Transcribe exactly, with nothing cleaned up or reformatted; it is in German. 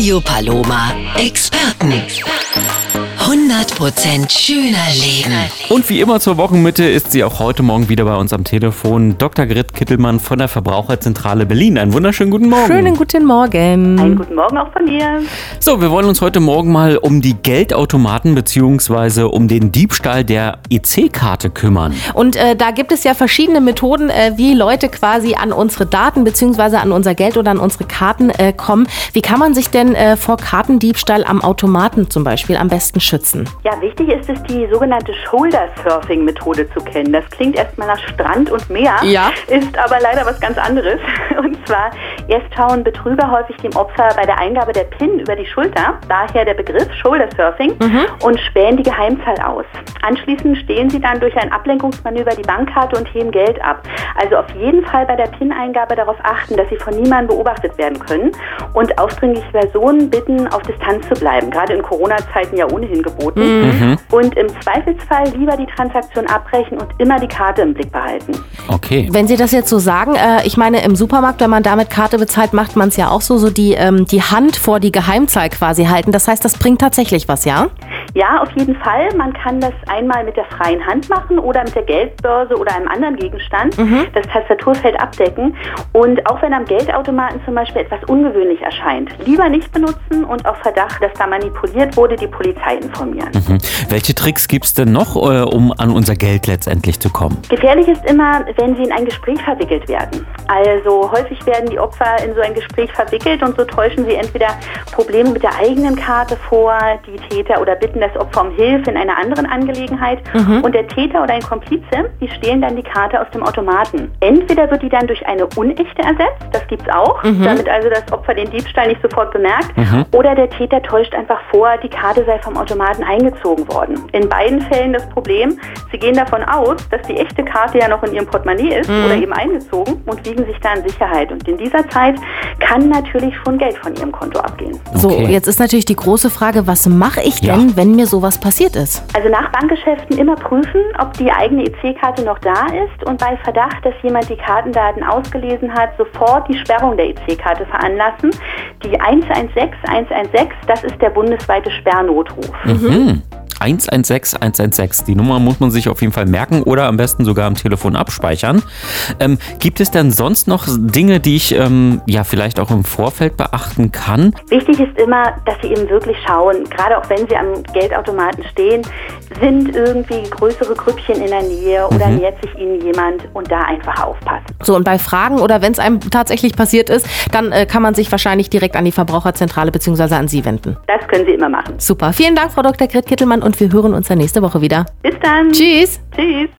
Radio Paloma Experten. hundert Prozent schöner Leben. Und wie immer zur Wochenmitte ist sie auch heute Morgen wieder bei uns am Telefon. Doktor Grit Kittelmann von der Verbraucherzentrale Berlin. Einen wunderschönen guten Morgen. Schönen guten Morgen. Einen guten Morgen auch von mir. So, wir wollen uns heute Morgen mal um die Geldautomaten bzw. um den Diebstahl der E C-Karte kümmern. Und äh, da gibt es ja verschiedene Methoden, äh, wie Leute quasi an unsere Daten bzw. an unser Geld oder an unsere Karten äh, kommen. Wie kann man sich denn äh, vor Kartendiebstahl am Automaten zum Beispiel am besten schützen? Ja, wichtig ist es, die sogenannte Shoulder-Surfing-Methode zu kennen. Das klingt erstmal nach Strand und Meer, ja. Ist aber leider was ganz anderes. Und zwar, erst schauen Betrüger häufig dem Opfer bei der Eingabe der PIN über die Schulter, daher der Begriff Shoulder-Surfing, mhm. und spähen die Geheimzahl aus. Anschließend stehlen sie dann durch ein Ablenkungsmanöver die Bankkarte und heben Geld ab. Also auf jeden Fall bei der PIN-Eingabe darauf achten, dass sie von niemandem beobachtet werden können und aufdringliche Personen bitten, auf Distanz zu bleiben. Gerade in Corona-Zeiten ja ohnehin geboten. Mhm. Und im Zweifelsfall lieber die Transaktion abbrechen und immer die Karte im Blick behalten. Okay. Wenn Sie das jetzt so sagen, äh, ich meine im Supermarkt, wenn man da mit Karte bezahlt, macht man es ja auch so, so die, ähm, die Hand vor die Geheimzahl quasi halten. Das heißt, das bringt tatsächlich was, ja? Ja, auf jeden Fall. Man kann das einmal mit der freien Hand machen oder mit der Geldbörse oder einem anderen Gegenstand, mhm. das Tastaturfeld abdecken. Und auch wenn am Geldautomaten zum Beispiel etwas ungewöhnlich erscheint, lieber nicht benutzen und auf Verdacht, dass da manipuliert wurde, die Polizei informieren. Mhm. Welche Tricks gibt es denn noch, äh, um an unser Geld letztendlich zu kommen? Gefährlich ist immer, wenn sie in ein Gespräch verwickelt werden. Also häufig werden die Opfer in so ein Gespräch verwickelt und so täuschen sie entweder Probleme mit der eigenen Karte vor, die Täter, oder bitten das Opfer um Hilfe in einer anderen Angelegenheit. Mhm. Und der Täter oder ein Komplize, die stehlen dann die Karte aus dem Automaten. Entweder wird die dann durch eine unechte ersetzt, das gibt's auch, mhm. damit also das Opfer den Diebstahl nicht sofort bemerkt, mhm. oder der Täter täuscht einfach vor, die Karte sei vom Automaten eingezogen worden. In beiden Fällen das Problem, sie gehen davon aus, dass die echte Karte ja noch in ihrem Portemonnaie ist mhm. oder eben eingezogen und wiegen sich da in Sicherheit. Und in dieser Zeit kann natürlich schon Geld von ihrem Konto abgehen. So, okay. Jetzt ist natürlich die große Frage, was mache ich denn, ja. wenn mir sowas passiert ist? Also nach Bankgeschäften immer prüfen, ob die eigene E C-Karte noch da ist und bei Verdacht, dass jemand die Kartendaten ausgelesen hat, sofort die Sperrung der E C-Karte veranlassen. Die eins eins sechs eins eins sechs, das ist der bundesweite Sperrnotruf. Mhm. eins eins sechs eins eins sechs. Die Nummer muss man sich auf jeden Fall merken oder am besten sogar am Telefon abspeichern. Ähm, gibt es denn sonst noch Dinge, die ich ähm, ja vielleicht auch im Vorfeld beachten kann? Wichtig ist immer, dass Sie eben wirklich schauen, gerade auch wenn Sie am Geldautomaten stehen, sind irgendwie größere Grüppchen in der Nähe oder mhm. nähert sich Ihnen jemand, und da einfach aufpassen. So, und bei Fragen oder wenn es einem tatsächlich passiert ist, dann äh, kann man sich wahrscheinlich direkt an die Verbraucherzentrale bzw. an Sie wenden. Das können Sie immer machen. Super. Vielen Dank, Frau Doktor Grit Kittelmann, und wir hören uns dann nächste Woche wieder. Bis dann. Tschüss. Tschüss.